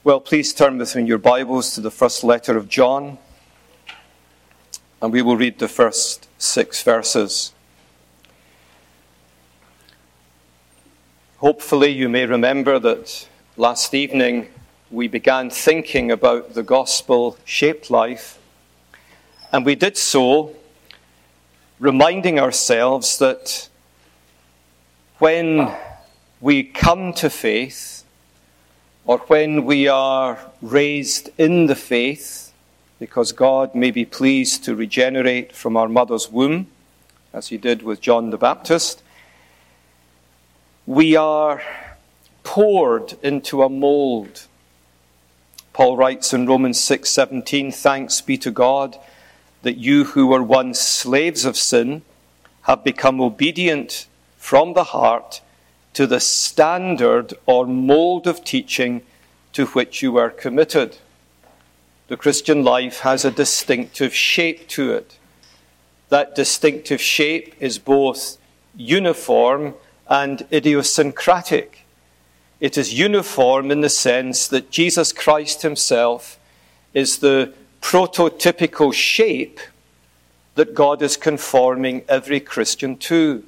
Well, please turn with me in your Bibles to the first letter of John, and we will read the first 6 verses. Hopefully you may remember that last evening we began thinking about the gospel-shaped life, and we did so reminding ourselves that when we come to faith, or when we are raised in the faith, because God may be pleased to regenerate from our mother's womb, as he did with John the Baptist, we are poured into a mold. Paul writes in Romans 6:17, "Thanks be to God that you who were once slaves of sin have become obedient from the heart to the standard or mold of teaching to which you were committed." The Christian life has a distinctive shape to it. That distinctive shape is both uniform and idiosyncratic. It is uniform in the sense that Jesus Christ himself is the prototypical shape that God is conforming every Christian to.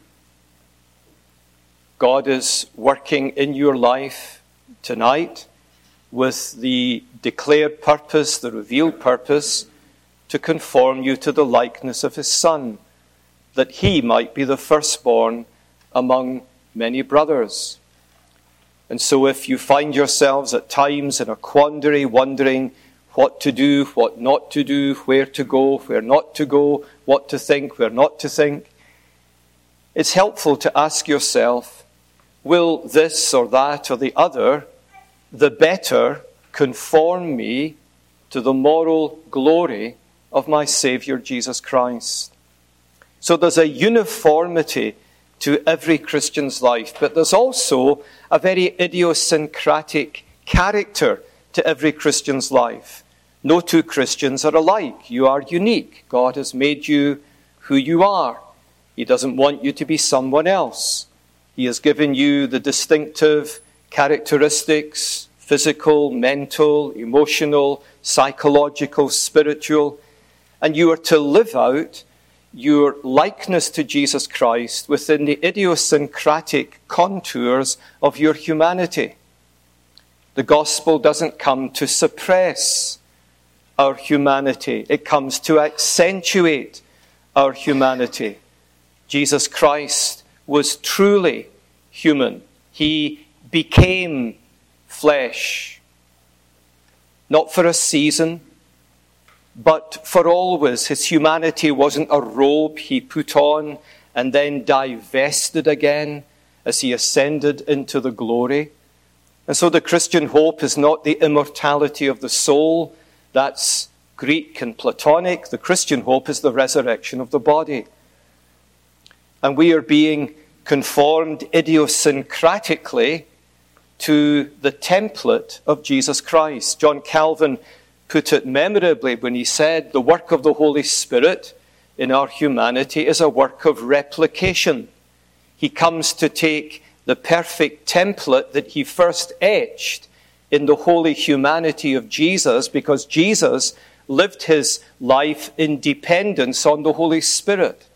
God is working in your life tonight with the declared purpose, the revealed purpose, to conform you to the likeness of his Son, that he might be the firstborn among many brothers. And so if you find yourselves at times in a quandary, wondering what to do, what not to do, where to go, where not to go, what to think, where not to think, it's helpful to ask yourself, will this or that or the other, the better, conform me to the moral glory of my Saviour Jesus Christ? So there's a uniformity to every Christian's life, but there's also a very idiosyncratic character to every Christian's life. No two Christians are alike. You are unique. God has made you who you are. He doesn't want you to be someone else. He has given you the distinctive characteristics, physical, mental, emotional, psychological, spiritual, and you are to live out your likeness to Jesus Christ within the idiosyncratic contours of your humanity. The gospel doesn't come to suppress our humanity. It comes to accentuate our humanity. Jesus Christ was truly human. He became flesh, not for a season, but for always. His humanity wasn't a robe he put on and then divested again as he ascended into the glory. And so the Christian hope is not the immortality of the soul. That's Greek and Platonic. The Christian hope is the resurrection of the body. And we are being conformed idiosyncratically to the template of Jesus Christ. John Calvin put it memorably when he said, the work of the Holy Spirit in our humanity is a work of replication. He comes to take the perfect template that he first etched in the holy humanity of Jesus, because Jesus lived his life in dependence on the Holy Spirit.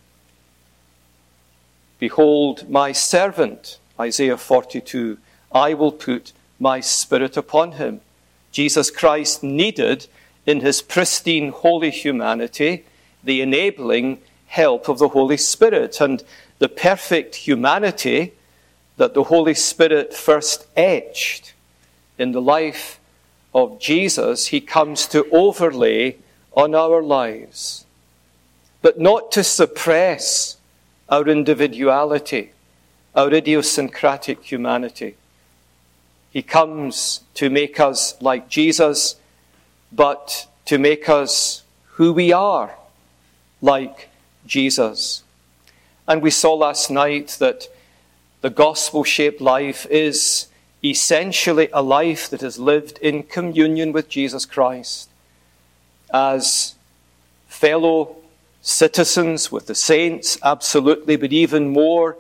Behold my servant, Isaiah 42, I will put my Spirit upon him. Jesus Christ needed, in his pristine holy humanity, the enabling help of the Holy Spirit. And the perfect humanity that the Holy Spirit first etched in the life of Jesus, he comes to overlay on our lives, but not to suppress our individuality, our idiosyncratic humanity. He comes to make us like Jesus, but to make us who we are, like Jesus. And we saw last night that the gospel-shaped life is essentially a life that is lived in communion with Jesus Christ, as fellow citizens with the saints, absolutely, but even more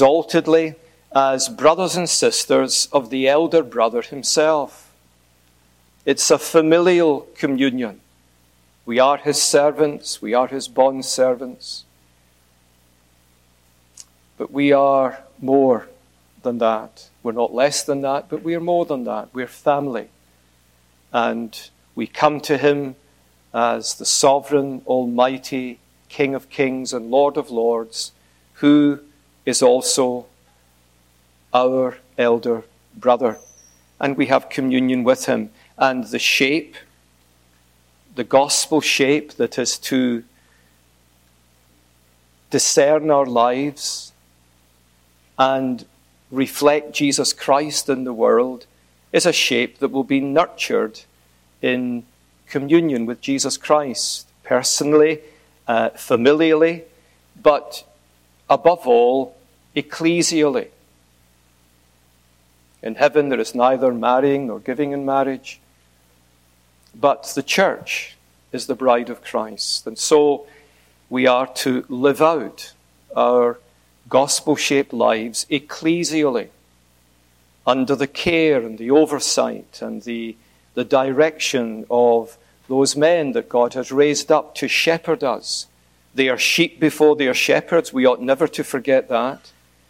exaltedly, as brothers and sisters of the elder brother himself. It's a familial communion. We are his servants, we are his bondservants. But we are more than that. We're not less than that, but we are more than that. We're family. And we come to him as the sovereign, almighty King of kings and Lord of lords, who is also our elder brother. And we have communion with him. And the shape, the gospel shape that is to discern our lives and reflect Jesus Christ in the world, is a shape that will be nurtured in communion with Jesus Christ, personally, familially, but above all, ecclesially. In heaven there is neither marrying nor giving in marriage, but the church is the bride of Christ. And so we are to live out our gospel-shaped lives ecclesially, under the care and the oversight and the direction of those men that God has raised up to shepherd us. They are sheep before they are shepherds. We ought never to forget that.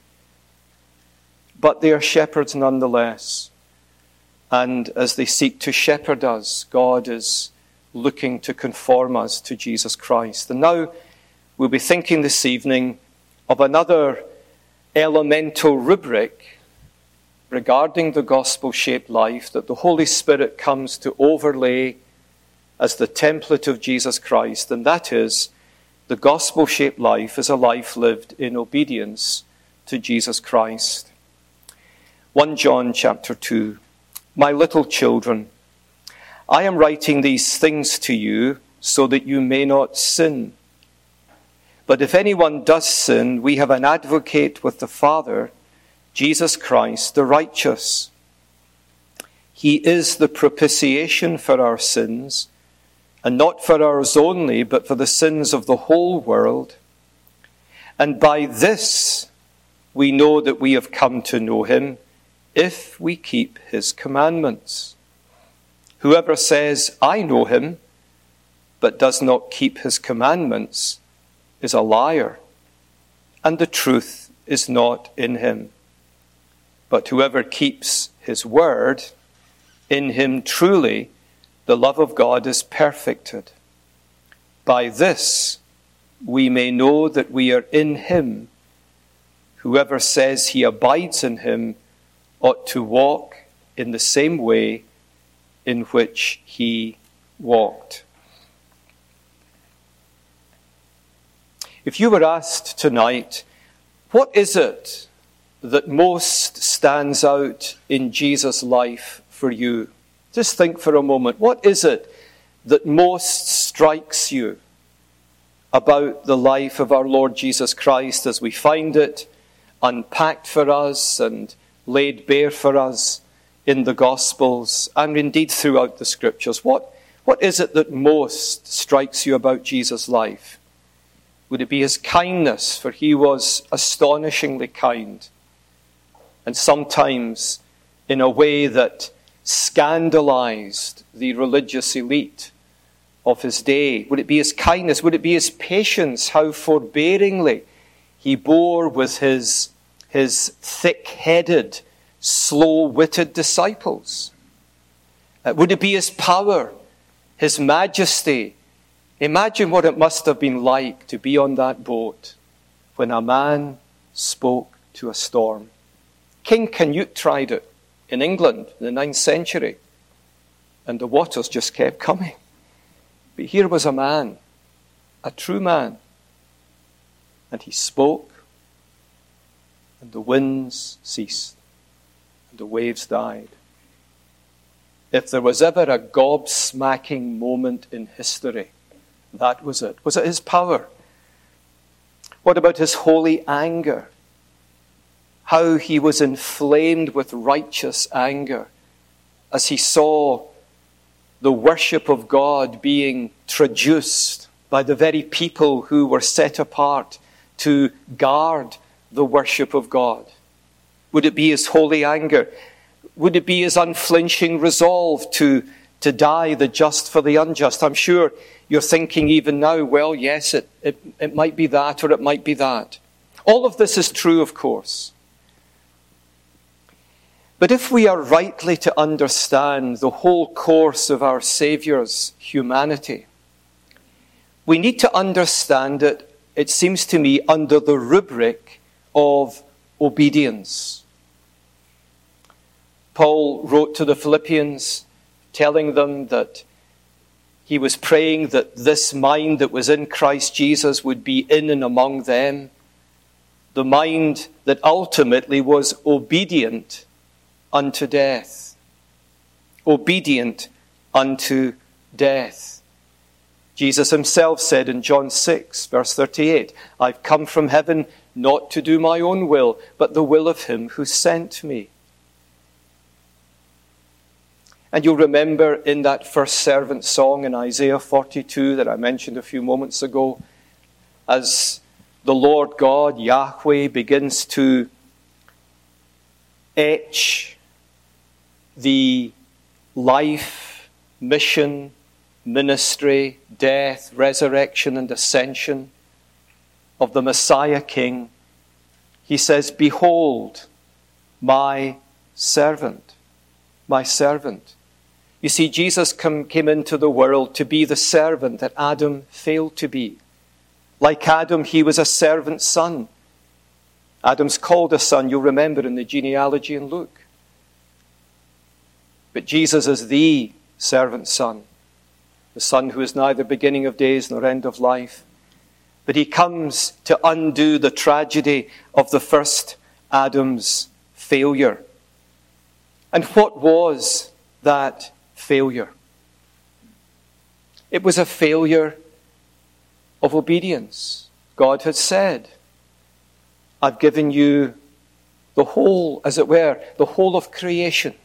But they are shepherds nonetheless. And as they seek to shepherd us, God is looking to conform us to Jesus Christ. And now we'll be thinking this evening of another elemental rubric regarding the gospel-shaped life that the Holy Spirit comes to overlay as the template of Jesus Christ, and that is the gospel-shaped life is a life lived in obedience to Jesus Christ. 1 John chapter 2. My little children, I am writing these things to you so that you may not sin. But if anyone does sin, we have an advocate with the Father, Jesus Christ, the righteous. He is the propitiation for our sins, and not for ours only, but for the sins of the whole world. And by this we know that we have come to know him, if we keep his commandments. Whoever says, I know him, but does not keep his commandments, is a liar, and the truth is not in him. But whoever keeps his word, in him truly the love of God is perfected. By this we may know that we are in him. Whoever says he abides in him ought to walk in the same way in which he walked. If you were asked tonight, what is it that most stands out in Jesus' life for you? Just think for a moment. What is it that most strikes you about the life of our Lord Jesus Christ as we find it unpacked for us and laid bare for us in the Gospels and indeed throughout the Scriptures? What is it that most strikes you about Jesus' life? Would it be his kindness? For he was astonishingly kind, and sometimes in a way that scandalized the religious elite of his day. Would it be his kindness? Would it be his patience? How forbearingly he bore with his thick-headed, slow-witted disciples. Would it be his power, his majesty? Imagine what it must have been like to be on that boat when a man spoke to a storm. King Canute tried it in England in the 9th century, and the waters just kept coming. But here was a man, a true man, and he spoke, and the winds ceased, and the waves died. If there was ever a gobsmacking moment in history, that was it. Was it his power? What about his holy anger? How he was inflamed with righteous anger as he saw the worship of God being traduced by the very people who were set apart to guard the worship of God. Would it be his holy anger? Would it be his unflinching resolve to to die, the just for the unjust. I'm sure you're thinking even now, well, yes, it might be that or it might be that. All of this is true, of course. But if we are rightly to understand the whole course of our Saviour's humanity, we need to understand it seems to me, under the rubric of obedience. Paul wrote to the Philippians, telling them that he was praying that this mind that was in Christ Jesus would be in and among them, the mind that ultimately was obedient unto death. Obedient unto death. Jesus himself said in John 6, verse 38, I've come from heaven not to do my own will, but the will of him who sent me. And you'll remember in that first servant song in Isaiah 42 that I mentioned a few moments ago, as the Lord God, Yahweh, begins to etch the life, mission, ministry, death, resurrection, and ascension of the Messiah King, he says, behold, my servant, my servant. You see, Jesus came into the world to be the servant that Adam failed to be. Like Adam, he was a servant son. Adam's called a son, you'll remember in the genealogy in Luke. But Jesus is the servant son, the son who is neither beginning of days nor end of life. But he comes to undo the tragedy of the first Adam's failure. And what was that failure? It was a failure of obedience. God had said, I've given you the whole, as it were, the whole of creation.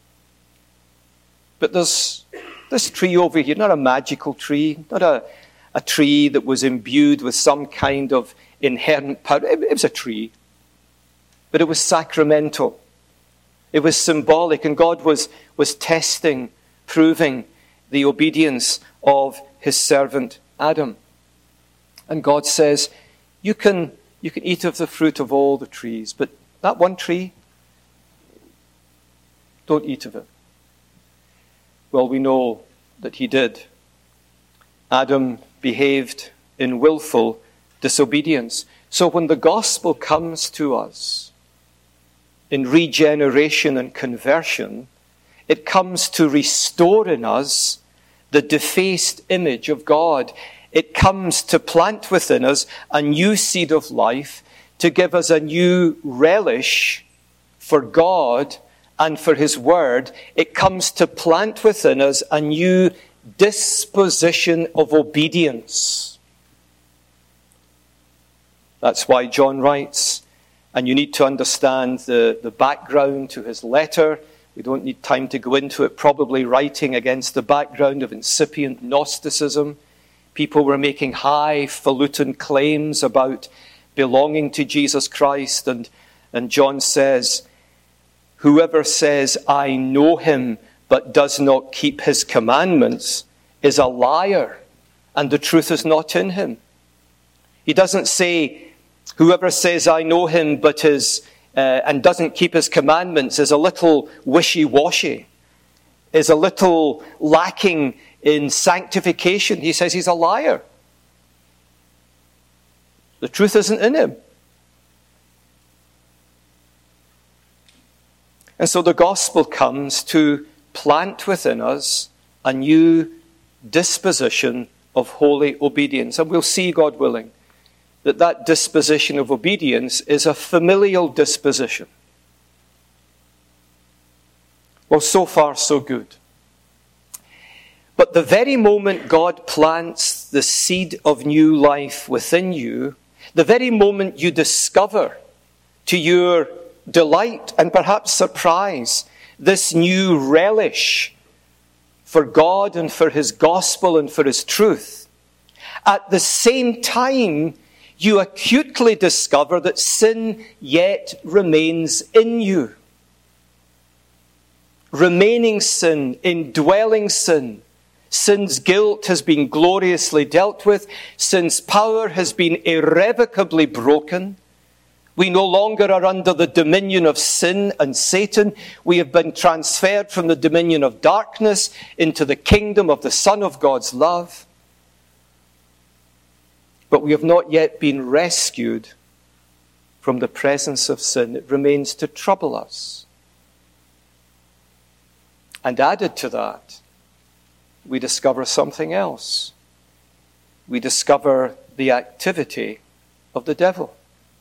But there's this tree over here, not a magical tree, not a tree that was imbued with some kind of inherent power. It was a tree, but it was sacramental. It was symbolic, and God was testing, proving the obedience of his servant Adam. And God says, you can eat of the fruit of all the trees, but that one tree, don't eat of it. Well, we know that he did. Adam behaved in willful disobedience. So when the gospel comes to us in regeneration and conversion, it comes to restore in us the defaced image of God. It comes to plant within us a new seed of life, to give us a new relish for God and for his word. It comes to plant within us a new disposition of obedience. That's why John writes, and you need to understand the background to his letter. We don't need time to go into it, probably writing against the background of incipient Gnosticism. People were making highfalutin claims about belonging to Jesus Christ, and John says, whoever says, I know him, but does not keep his commandments, is a liar, and the truth is not in him. He doesn't say, whoever says, I know him, but and doesn't keep his commandments is a little wishy-washy, is a little lacking in sanctification. He says he's a liar. The truth isn't in him. And so the gospel comes to plant within us a new disposition of holy obedience. And we'll see, God willing, that disposition of obedience is a familial disposition. Well, so far, so good. But the very moment God plants the seed of new life within you, the very moment you discover, to your delight and perhaps surprise, this new relish for God and for his gospel and for his truth, at the same time, you acutely discover that sin yet remains in you. remaining sin, indwelling sin. Sin's guilt has been gloriously dealt with. Sin's power has been irrevocably broken. We no longer are under the dominion of sin and Satan. We have been transferred from the dominion of darkness into the kingdom of the Son of God's love. But we have not yet been rescued from the presence of sin. It remains to trouble us. And added to that, we discover something else. We discover the activity of the devil.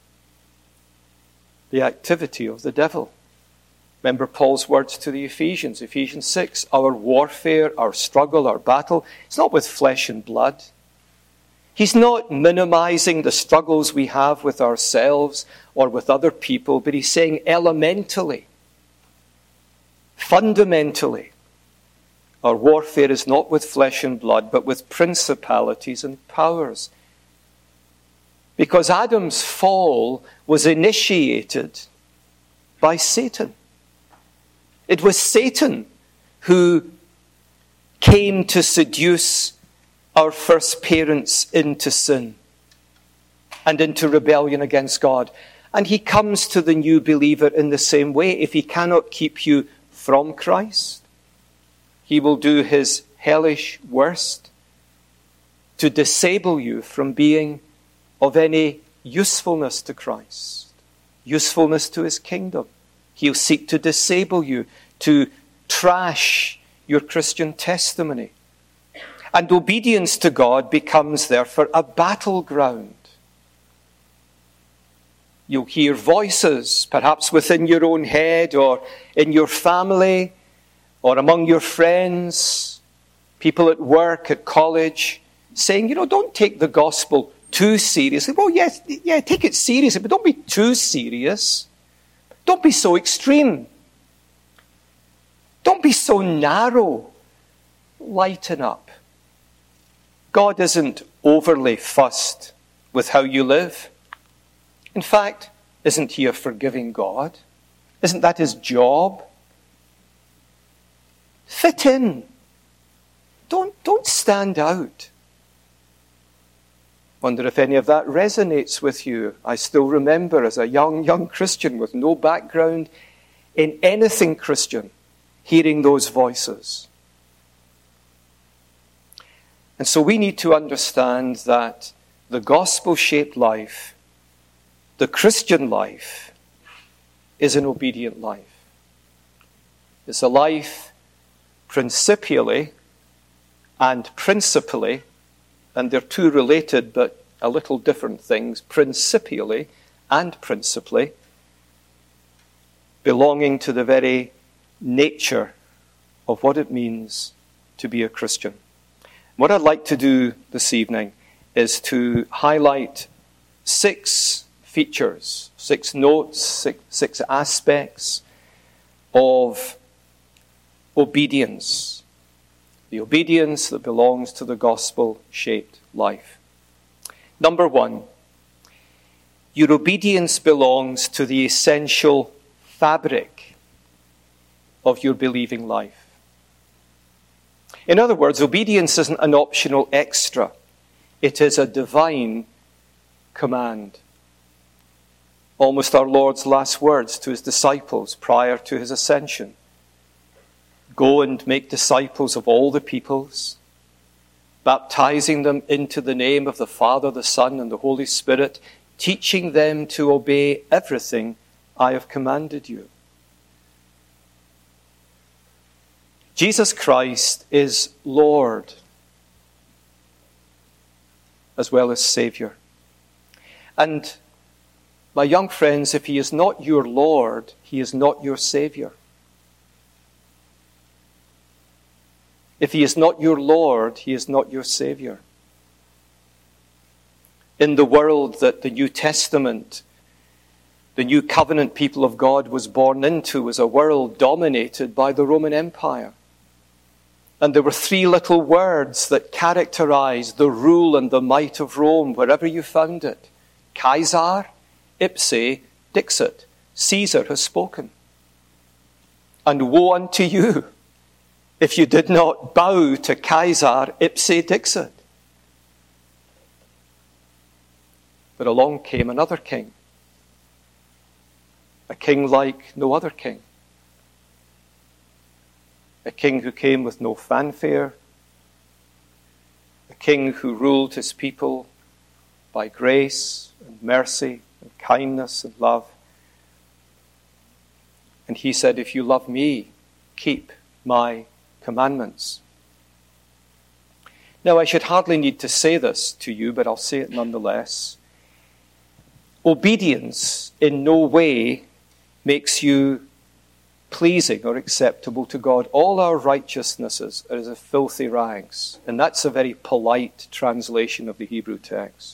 The activity of the devil. Remember Paul's words to the Ephesians, Ephesians 6, our warfare, our struggle, our battle, it's not with flesh and blood. He's not minimizing the struggles we have with ourselves or with other people, but he's saying elementally, fundamentally, our warfare is not with flesh and blood, but with principalities and powers. Because Adam's fall was initiated by Satan. It was Satan who came to seduce our first parents into sin and into rebellion against God. And he comes to the new believer in the same way. If he cannot keep you from Christ, he will do his hellish worst to disable you from being of any usefulness to Christ, usefulness to his kingdom. He'll seek to disable you, to trash your Christian testimony. And obedience to God becomes, therefore, a battleground. You'll hear voices, perhaps within your own head or in your family or among your friends, people at work, at college, saying, don't take the gospel too seriously. Well, yes, take it seriously, but don't be too serious. Don't be so extreme. Don't be so narrow. Lighten up. God isn't overly fussed with how you live. In fact, isn't he a forgiving God? Isn't that his job? Fit in. Don't stand out. Wonder if any of that resonates with you. I still remember as a young Christian with no background in anything Christian, hearing those voices. And so we need to understand that the gospel-shaped life, the Christian life, is an obedient life. It's a life principially and principally, and they're two related but a little different things, principially and principally, belonging to the very nature of what it means to be a Christian. What I'd like to do this evening is to highlight 6 features, 6 notes, six aspects of obedience. The obedience that belongs to the gospel-shaped life. Number 1, your obedience belongs to the essential fabric of your believing life. In other words, obedience isn't an optional extra. It is a divine command. Almost our Lord's last words to his disciples prior to his ascension. Go and make disciples of all the peoples, baptizing them into the name of the Father, the Son, and the Holy Spirit, teaching them to obey everything I have commanded you. Jesus Christ is Lord as well as Savior. And my young friends, if he is not your Lord, he is not your Savior. If he is not your Lord, he is not your Savior. In the world that the New Testament, the New Covenant people of God was born into, was a world dominated by the Roman Empire. And there were 3 little words that characterized the rule and the might of Rome wherever you found it. Caesar, ipse, dixit. Caesar has spoken. and woe unto you if you did not bow to Caesar ipse dixit. But along came another king, a king like no other king, a king who came with no fanfare, a king who ruled his people by grace and mercy and kindness and love. And he said, if you love me, keep my commandments. Now, I should hardly need to say this to you, but I'll say it nonetheless. Obedience in no way makes you pleasing or acceptable to God. All our righteousnesses are as a filthy rags. And that's a very polite translation of the Hebrew text.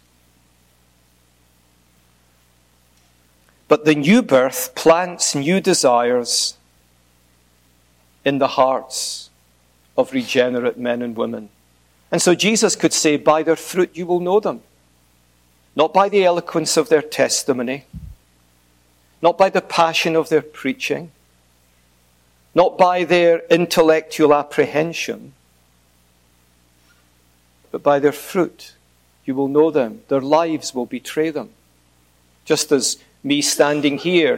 But the new birth plants new desires in the hearts of regenerate men and women. And so Jesus could say, by their fruit you will know them. Not by the eloquence of their testimony, not by the passion of their preaching, not by their intellectual apprehension, but by their fruit you will know them. Their lives will betray them. Just as me standing here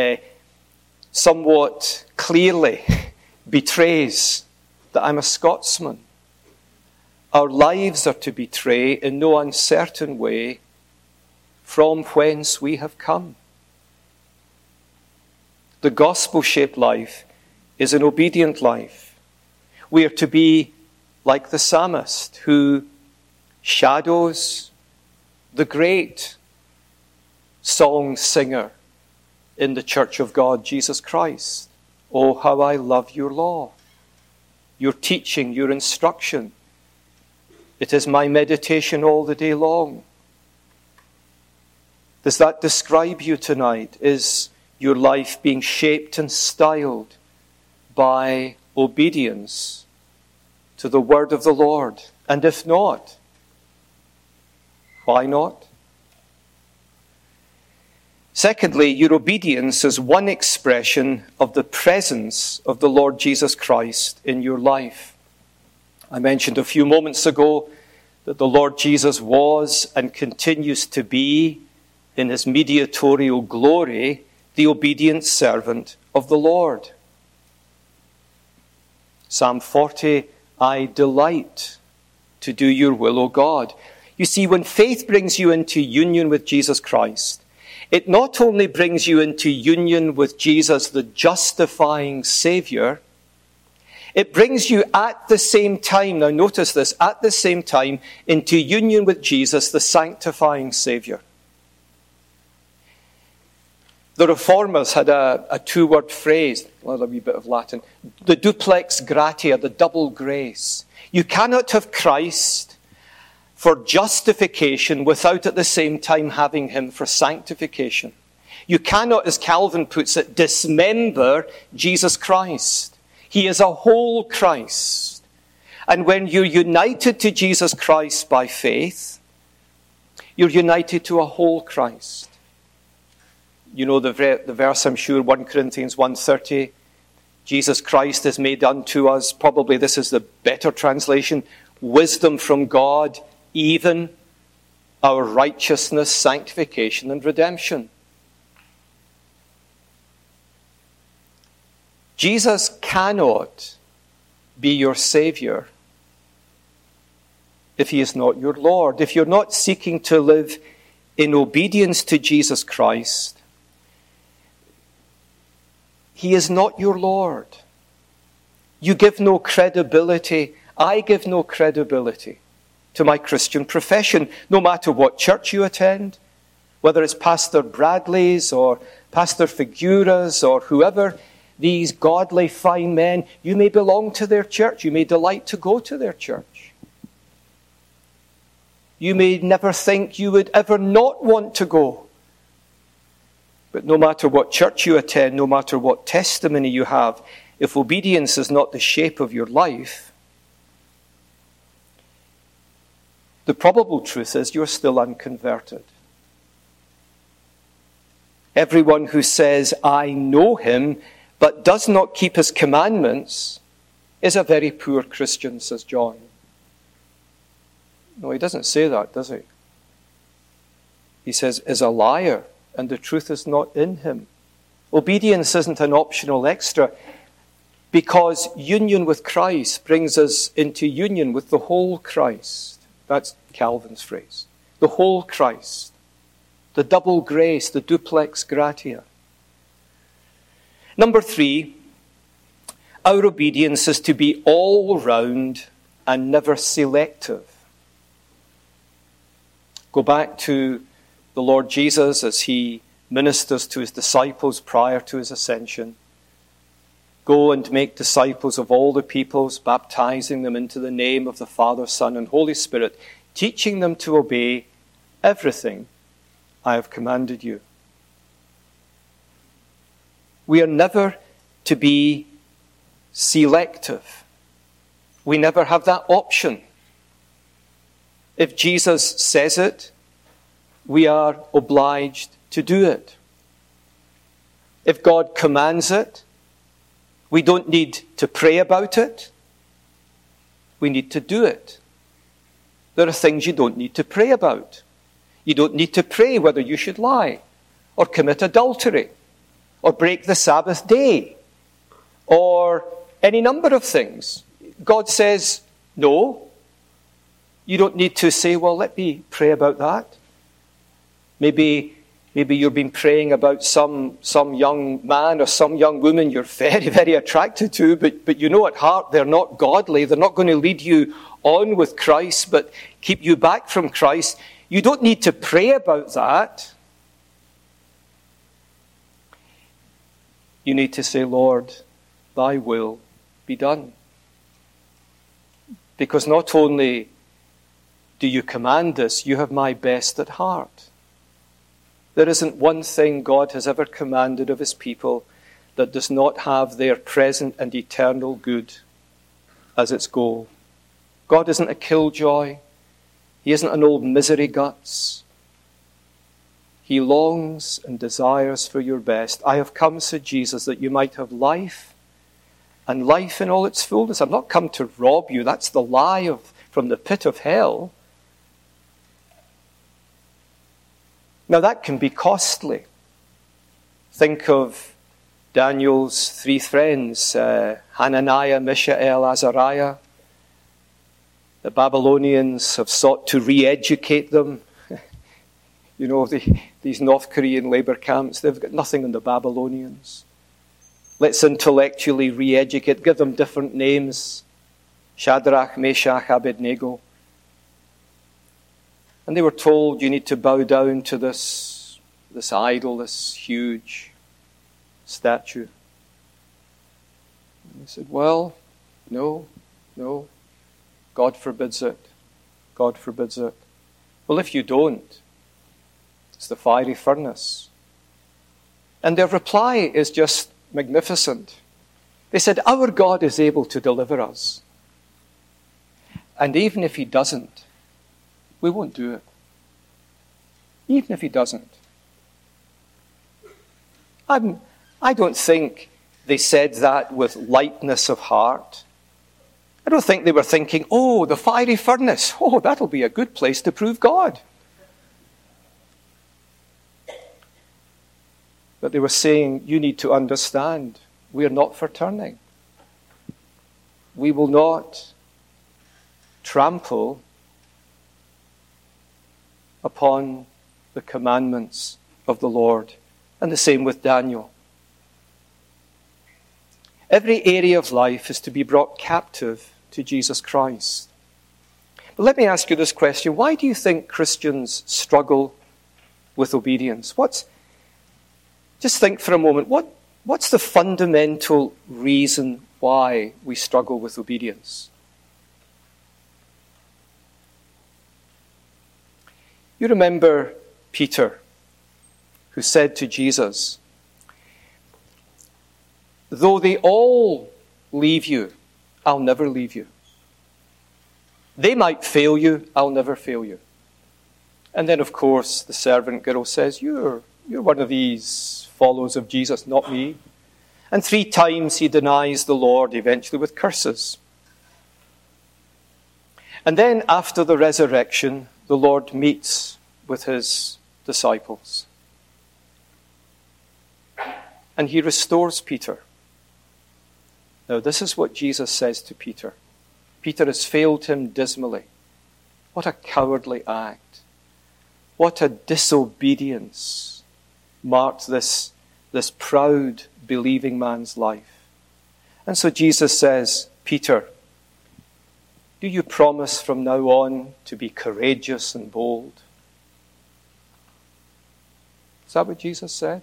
somewhat clearly betrays that I'm a Scotsman. Our lives are to betray in no uncertain way from whence we have come. The gospel-shaped life is an obedient life. We are to be like the psalmist who shadows the great song singer in the church of God, Jesus Christ. Oh, how I love your law, your teaching, your instruction. It is my meditation all the day long. Does that describe you tonight? Is your life being shaped and styled by obedience to the word of the Lord? And if not, why not? Secondly, your obedience is one expression of the presence of the Lord Jesus Christ in your life. I mentioned a few moments ago that the Lord Jesus was and continues to be, in his mediatorial glory, the obedient servant of the Lord. Psalm 40, I delight to do your will, O God. You see, when faith brings you into union with Jesus Christ, it not only brings you into union with Jesus, the justifying Savior, it brings you at the same time, now notice this, at the same time, into union with Jesus, the sanctifying Savior. The Reformers had a two-word phrase, a wee bit of Latin, the duplex gratia, the double grace. You cannot have Christ for justification without at the same time having him for sanctification. You cannot, as Calvin puts it, dismember Jesus Christ. He is a whole Christ. And when you're united to Jesus Christ by faith, you're united to a whole Christ. You know the verse, I'm sure, 1 Corinthians 1:30. Jesus Christ is made unto us, probably this is the better translation, wisdom from God, even our righteousness, sanctification, and redemption. Jesus cannot be your Savior if he is not your Lord. If you're not seeking to live in obedience to Jesus Christ, he is not your Lord. You give no credibility. I give no credibility to my Christian profession, no matter what church you attend, whether it's Pastor Bradley's or Pastor Figura's or whoever, these godly fine men, you may belong to their church. You may delight to go to their church. You may never think you would ever not want to go. But no matter what church you attend, no matter what testimony you have, if obedience is not the shape of your life, the probable truth is you're still unconverted. Everyone who says, I know him, but does not keep his commandments is a very poor Christian, says John. No, he doesn't say that, does he? He says, is a liar, and the truth is not in him. Obedience isn't an optional extra, because union with Christ brings us into union with the whole Christ. That's Calvin's phrase. The whole Christ. The double grace, the duplex gratia. Number 3, our obedience is to be all round and never selective. Go back to the Lord Jesus as he ministers to his disciples prior to his ascension. Go and make disciples of all the peoples, baptizing them into the name of the Father, Son, and Holy Spirit, teaching them to obey everything I have commanded you. We are never to be selective. We never have that option. If Jesus says it, we are obliged to do it. If God commands it, we don't need to pray about it. We need to do it. There are things you don't need to pray about. You don't need to pray whether you should lie, or commit adultery, or break the Sabbath day, or any number of things. God says, no. You don't need to say, well, let me pray about that. Maybe you've been praying about some young man or some young woman you're very, very attracted to, but you know at heart they're not godly. They're not going to lead you on with Christ, but keep you back from Christ. You don't need to pray about that. You need to say, Lord, thy will be done. Because not only do you command this, you have my best at heart. There isn't one thing God has ever commanded of his people that does not have their present and eternal good as its goal. God isn't a killjoy. He isn't an old misery guts. He longs and desires for your best. I have come, said Jesus, that you might have life, and life in all its fullness. I've not come to rob you. That's the lie from the pit of hell. Now that can be costly. Think of Daniel's 3 friends, Hananiah, Mishael, Azariah. The Babylonians have sought to re-educate them. You know, these North Korean labor camps, they've got nothing on the Babylonians. Let's intellectually re-educate, give them different names. Shadrach, Meshach, Abednego. And they were told, you need to bow down to this idol, this huge statue. And they said, well, no. God forbids it. God forbids it. Well, if you don't, it's the fiery furnace. And their reply is just magnificent. They said, our God is able to deliver us. And even if he doesn't, we won't do it. Even if he doesn't. I don't think they said that with lightness of heart. I don't think they were thinking, oh, the fiery furnace. Oh, that'll be a good place to prove God. But they were saying, you need to understand, we are not for turning. We will not trample upon the commandments of the Lord. And the same with Daniel. Every area of life is to be brought captive to Jesus Christ. But let me ask you this question. Why do you think Christians struggle with obedience? Just think for a moment. What's the fundamental reason why we struggle with obedience? You remember Peter, who said to Jesus, though they all leave you, I'll never leave you. They might fail you, I'll never fail you. And then, of course, the servant girl says, you're one of these followers of Jesus, not me. And 3 times he denies the Lord, eventually with curses. And then after the resurrection, the Lord meets with his disciples. And he restores Peter. Now, this is what Jesus says to Peter. Peter has failed him dismally. What a cowardly act. What a disobedience marked this proud, believing man's life. And so Jesus says, Peter, do you promise from now on to be courageous and bold? Is that what Jesus said?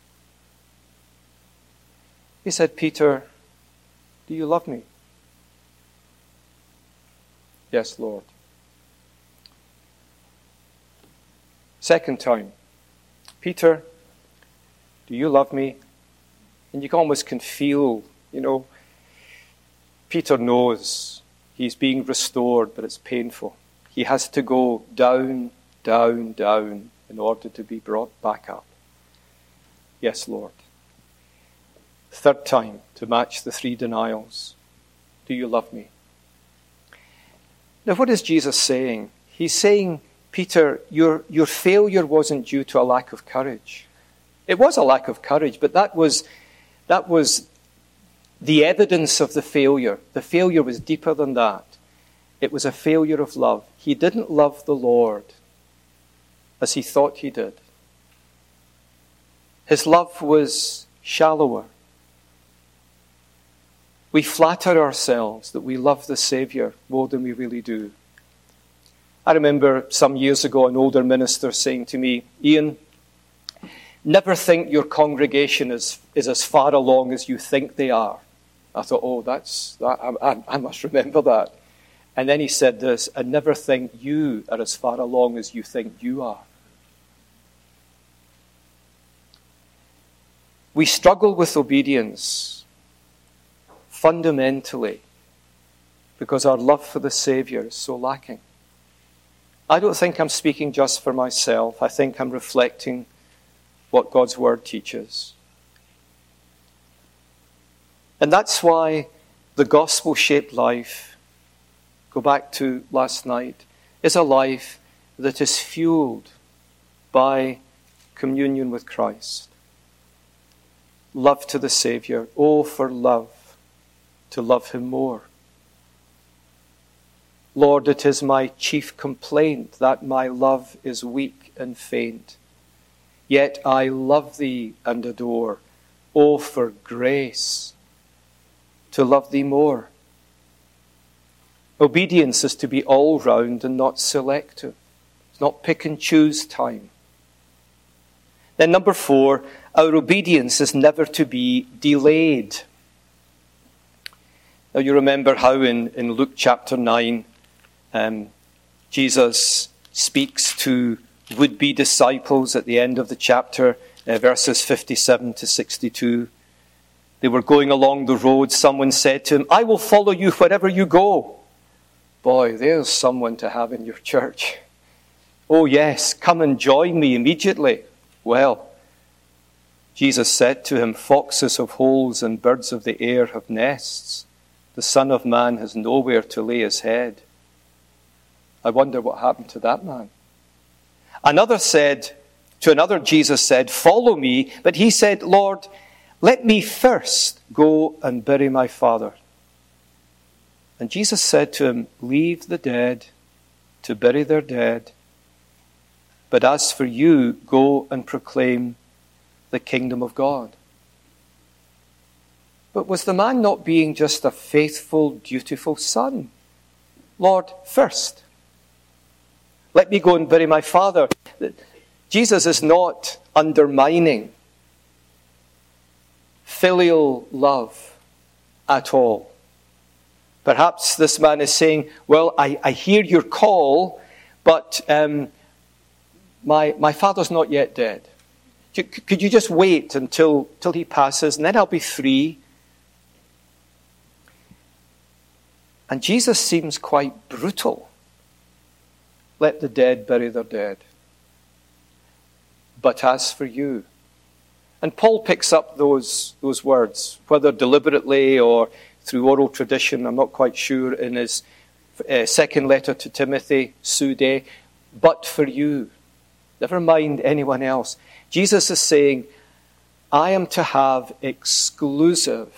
He said, Peter, do you love me? Yes, Lord. Second time, Peter, do you love me? And you almost can feel, Peter knows he's being restored, but it's painful. He has to go down, down, down in order to be brought back up. Yes, Lord. Third time, to match the 3 denials. Do you love me? Now, what is Jesus saying? He's saying, Peter, your failure wasn't due to a lack of courage. It was a lack of courage, but that was the evidence of the failure. The failure was deeper than that. It was a failure of love. He didn't love the Lord as he thought he did. His love was shallower. We flatter ourselves that we love the Saviour more than we really do. I remember some years ago an older minister saying to me, Ian, never think your congregation is as far along as you think they are. I thought, I must remember that. And then he said this, and never think you are as far along as you think you are. We struggle with obedience fundamentally because our love for the Saviour is so lacking. I don't think I'm speaking just for myself. I think I'm reflecting what God's Word teaches. And that's why the gospel-shaped life, go back to last night, is a life that is fueled by communion with Christ. Love to the Saviour. Oh, for love, to love him more. Lord, it is my chief complaint that my love is weak and faint. Yet I love thee and adore. Oh, for grace to love thee more. Obedience is to be all round and not selective. It's not pick and choose time. Then number 4, our obedience is never to be delayed. Now you remember how in Luke chapter 9, Jesus speaks to would-be disciples at the end of the chapter, verses 57 to 62. They were going along the road. Someone said to him, I will follow you wherever you go. Boy, there's someone to have in your church. Oh yes, come and join me immediately. Well, Jesus said to him, foxes have holes and birds of the air have nests. The Son of Man has nowhere to lay his head. I wonder what happened to that man. Jesus said, follow me. But he said, Lord, let me first go and bury my father. And Jesus said to him, leave the dead to bury their dead. But as for you, go and proclaim the kingdom of God. But was the man not being just a faithful, dutiful son? Lord, first, let me go and bury my father. Jesus is not undermining filial love at all. Perhaps this man is saying, well, I hear your call, but my father's not yet dead. Could you just wait until he passes, and then I'll be free? And Jesus seems quite brutal. Let the dead bury their dead. But as for you, And Paul picks up those words, whether deliberately or through oral tradition, I'm not quite sure, in his second letter to Timothy, Sude, but for you. Never mind anyone else. Jesus is saying, I am to have exclusive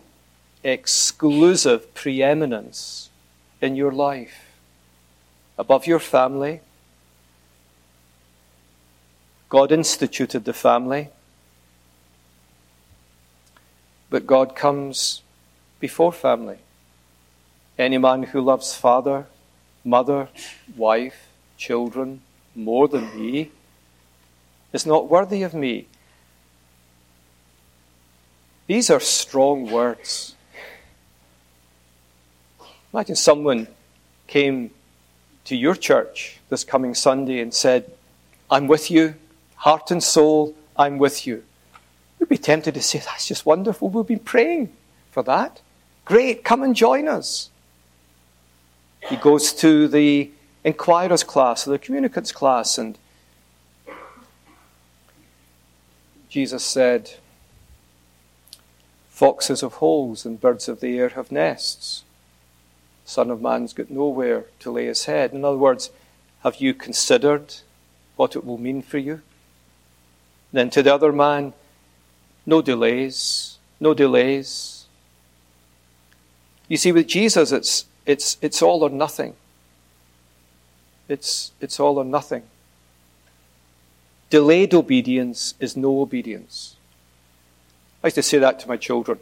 preeminence in your life, above your family. God instituted the family, but God comes before family. Any man who loves father, mother, wife, children more than me is not worthy of me. These are strong words. Imagine someone came to your church this coming Sunday and said, I'm with you, heart and soul, I'm with you. We'd be tempted to say, that's just wonderful. We've been praying for that. Great, come and join us. He goes to the inquirers class, or the communicants class, and Jesus said, foxes have holes and birds of the air have nests. The Son of Man's got nowhere to lay his head. In other words, have you considered what it will mean for you? Then to the other man, no delays, no delays. You see, with Jesus, it's all or nothing. It's all or nothing. Delayed obedience is no obedience. I used to say that to my children.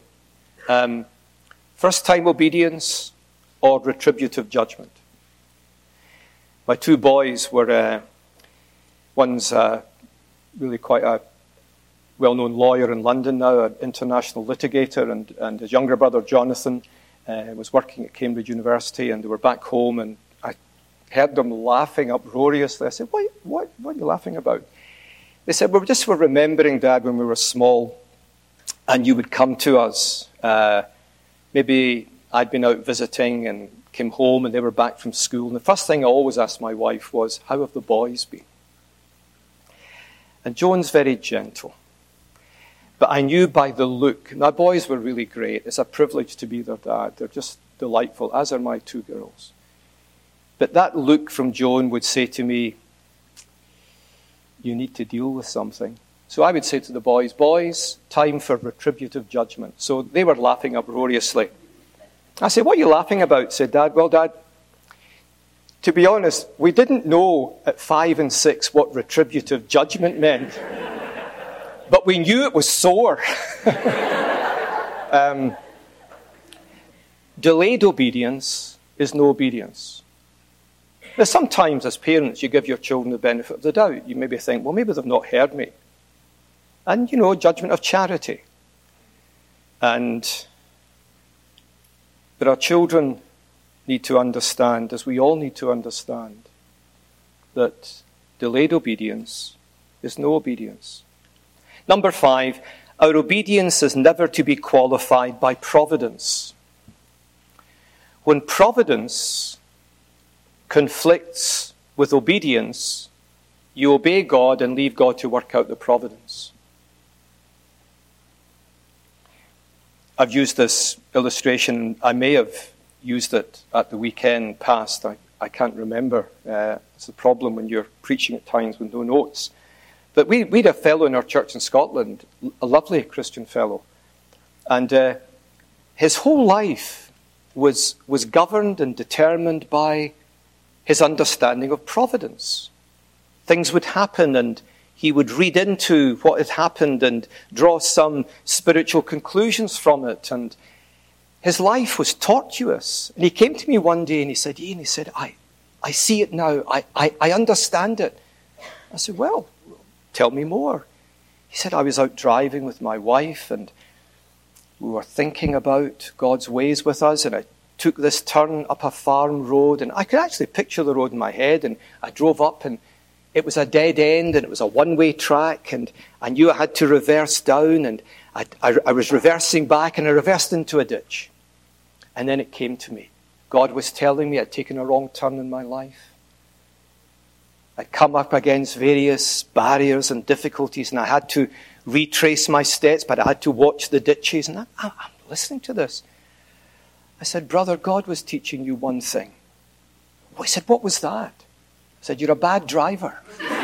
First time obedience or retributive judgment. My two boys were, one's really quite a well-known lawyer in London now, an international litigator, and his younger brother, Jonathan, was working at Cambridge University, and they were back home, and I heard them laughing uproariously. I said, what are you laughing about? They said, we're remembering, Dad, when we were small, and you would come to us. Maybe I'd been out visiting and came home, and they were back from school, and the first thing I always asked my wife was, how have the boys been? And Joan's very gentle. But I knew by the look, my boys were really great. It's a privilege to be their dad. They're just delightful, as are my two girls. But that look from Joan would say to me, you need to deal with something. So I would say to the boys, time for retributive judgment. So they were laughing uproariously. I said, what are you laughing about? Said Dad. Well, Dad, to be honest, we didn't know at 5 and 6 what retributive judgment meant. But we knew it was sore. Delayed obedience is no obedience. Now, sometimes as parents, you give your children the benefit of the doubt. You maybe think, well, maybe they've not heard me. And, judgment of charity. But our children need to understand, as we all need to understand, that delayed obedience is no obedience. Number 5, our obedience is never to be qualified by providence. When providence conflicts with obedience, you obey God and leave God to work out the providence. I've used this illustration. I may have used it at the weekend past. I can't remember. It's a problem when you're preaching at times with no notes. But we had a fellow in our church in Scotland, a lovely Christian fellow. And his whole life was governed and determined by his understanding of providence. Things would happen and he would read into what had happened and draw some spiritual conclusions from it. And his life was tortuous. And he came to me one day and he said, Ian, I see it now. I understand it. I said, well, tell me more. He said, I was out driving with my wife and we were thinking about God's ways with us, and I took this turn up a farm road, and I could actually picture the road in my head, and I drove up and it was a dead end and it was a one-way track, and I knew I had to reverse down, and I was reversing back and I reversed into a ditch. And then it came to me. God was telling me I'd taken a wrong turn in my life. I'd come up against various barriers and difficulties, and I had to retrace my steps, but I had to watch the ditches. And I'm listening to this. I said, brother, God was teaching you one thing. He said, what was that? I said, you're a bad driver.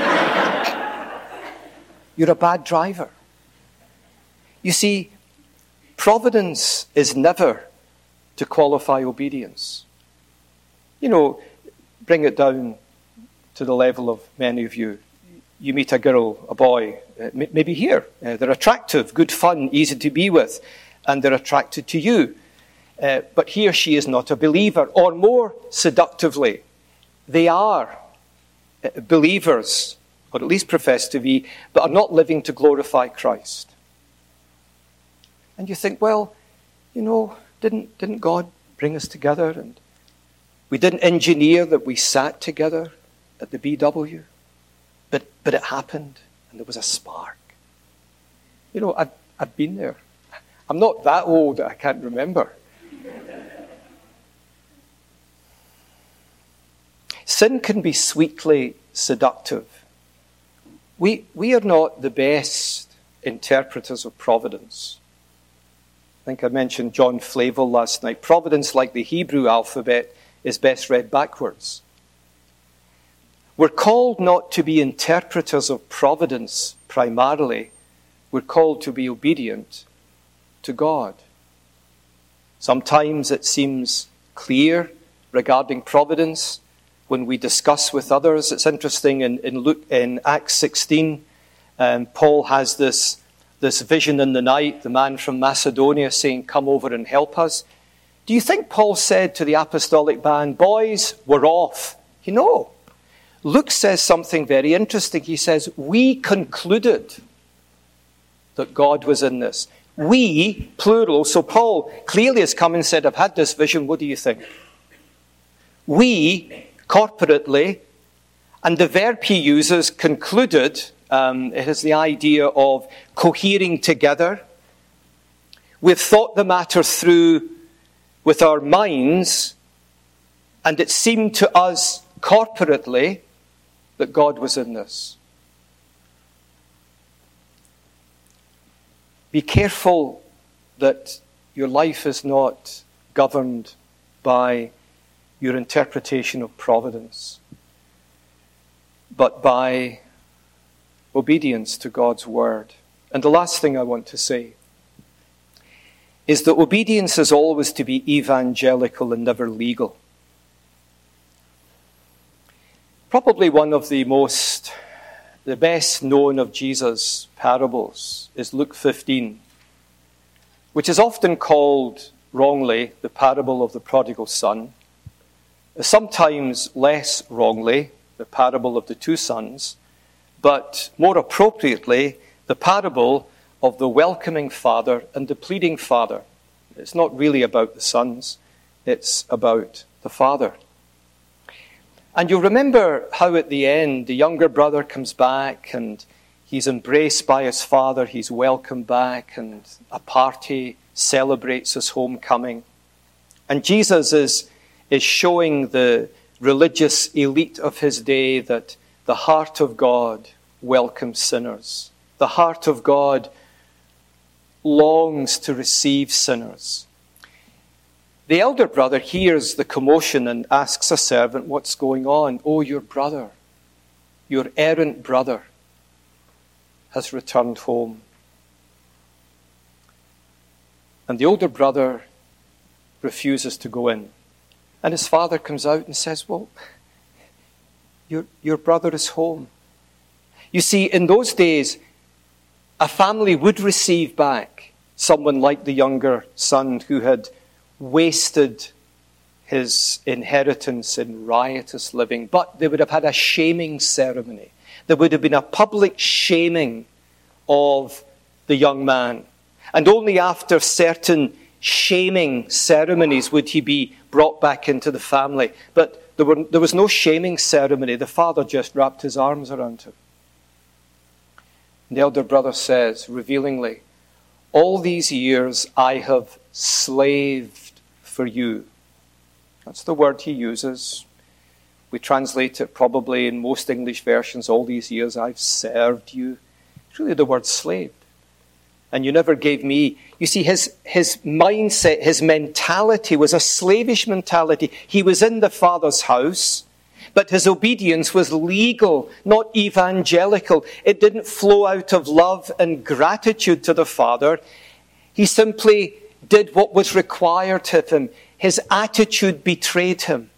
You're a bad driver. You see, providence is never to qualify obedience. You know, bring it down to the level of many of you. You meet a girl, a boy, maybe here. They're attractive, good fun, easy to be with, and they're attracted to you. But he or she is not a believer. Or more seductively, they are believers, or at least profess to be, but are not living to glorify Christ. And you think, well, you know, didn't God bring us together? And we didn't engineer that we sat together at the BW. But it happened, and there was a spark. You know, I've been there. I'm not that old that I can't remember. Sin can be sweetly seductive. We are not the best interpreters of providence. I think I mentioned John Flavel last night. Providence, like the Hebrew alphabet, is best read backwards. We're called not to be interpreters of providence primarily. We're called to be obedient to God. Sometimes it seems clear regarding providence when we discuss with others. It's interesting in Acts 16, Paul has this vision in the night, the man from Macedonia saying, come over and help us. Do you think Paul said to the apostolic band, boys, we're off? You know, Luke says something very interesting. He says, we concluded that God was in this. We, plural. So Paul clearly has come and said, I've had this vision. What do you think? We, corporately, and the verb he uses, concluded, it has the idea of cohering together. We've thought the matter through with our minds, and it seemed to us corporately that God was in this. Be careful that your life is not governed by your interpretation of providence, but by obedience to God's word. And the last thing I want to say is that obedience is always to be evangelical and never legal. Probably one of the best known of Jesus' parables is Luke 15, which is often called wrongly the parable of the prodigal son, sometimes less wrongly the parable of the two sons, but more appropriately the parable of the welcoming father and the pleading father. It's not really about the sons, it's about the father. And you'll remember how at the end the younger brother comes back and he's embraced by his father, he's welcomed back, and a party celebrates his homecoming. And Jesus is showing the religious elite of his day that the heart of God welcomes sinners. The heart of God longs to receive sinners. The elder brother hears the commotion and asks a servant, what's going on? Oh, your brother, your errant brother, has returned home. And the older brother refuses to go in. And his father comes out and says, well, your brother is home. You see, in those days, a family would receive back someone like the younger son who had wasted his inheritance in riotous living, but they would have had a shaming ceremony. There would have been a public shaming of the young man. And only after certain shaming ceremonies would he be brought back into the family. But there was no shaming ceremony. The father just wrapped his arms around him. And the elder brother says, revealingly, all these years I have slaved for you. That's the word he uses. We translate it probably in most English versions all these years, I've served you. It's really the word slave. And you never gave me. You see, his mindset, his mentality was a slavish mentality. He was in the Father's house, but his obedience was legal, not evangelical. It didn't flow out of love and gratitude to the Father. He simply did what was required of him. His attitude betrayed him.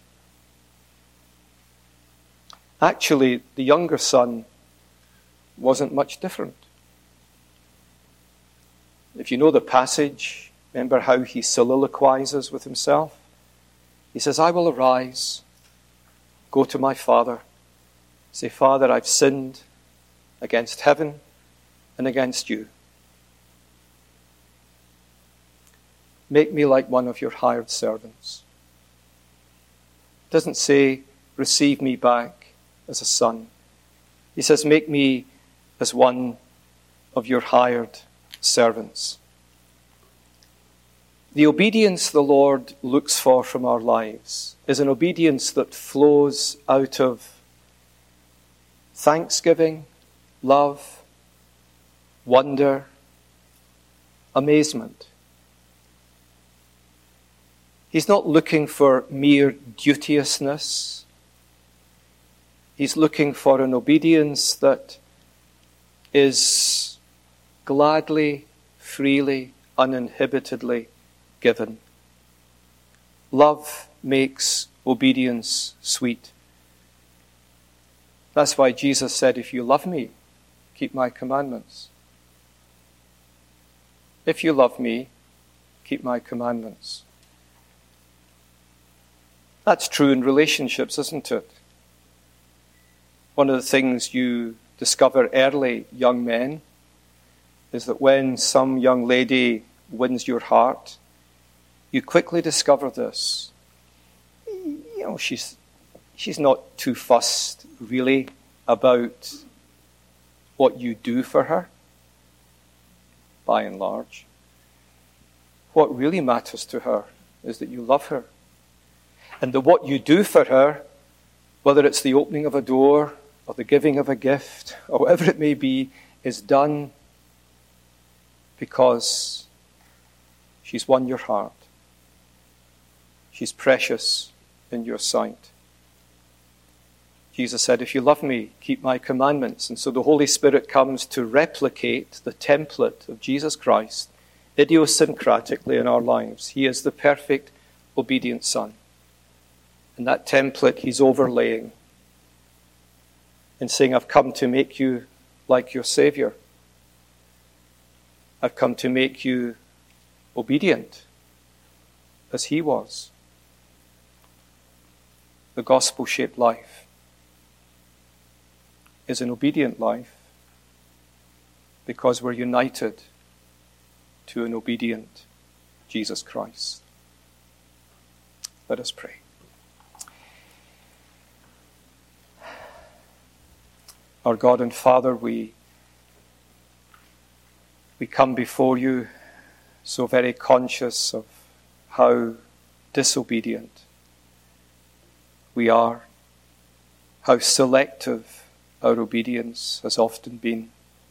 Actually, the younger son wasn't much different. If you know the passage, remember how he soliloquizes with himself? He says, I will arise, go to my father, say, Father, I've sinned against heaven and against you. Make me like one of your hired servants. It doesn't say, receive me back as a son. He says, make me as one of your hired servants. The obedience the Lord looks for from our lives is an obedience that flows out of thanksgiving, love, wonder, amazement. He's not looking for mere duteousness. He's looking for an obedience that is gladly, freely, uninhibitedly given. Love makes obedience sweet. That's why Jesus said, if you love me, keep my commandments. If you love me, keep my commandments. That's true in relationships, isn't it? One of the things you discover early, young men, is that when some young lady wins your heart, you quickly discover this. You know, she's not too fussed, really, about what you do for her, by and large. What really matters to her is that you love her. And that what you do for her, whether it's the opening of a door or the giving of a gift or whatever it may be, is done because she's won your heart. She's precious in your sight. Jesus said, if you love me, keep my commandments. And so the Holy Spirit comes to replicate the template of Jesus Christ idiosyncratically in our lives. He is the perfect, obedient Son. And that template he's overlaying and saying, I've come to make you like your Savior. I've come to make you obedient as he was. The gospel-shaped life is an obedient life because we're united to an obedient Jesus Christ. Let us pray. Our God and Father, we come before you so very conscious of how disobedient we are, how selective our obedience has often been,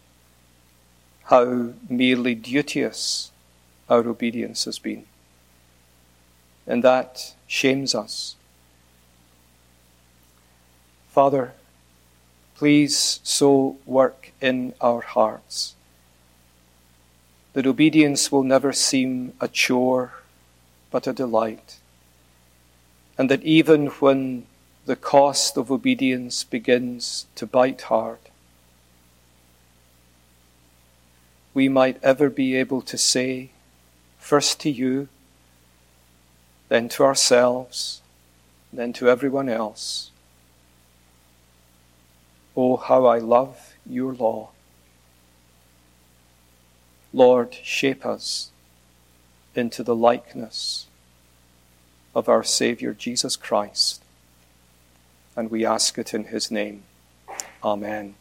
how merely duteous our obedience has been. And that shames us. Father, please so work in our hearts that obedience will never seem a chore but a delight, and that even when the cost of obedience begins to bite hard, we might ever be able to say, first to you, then to ourselves, then to everyone else, oh, how I love your law. Lord, shape us into the likeness of our Savior Jesus Christ. And we ask it in his name. Amen.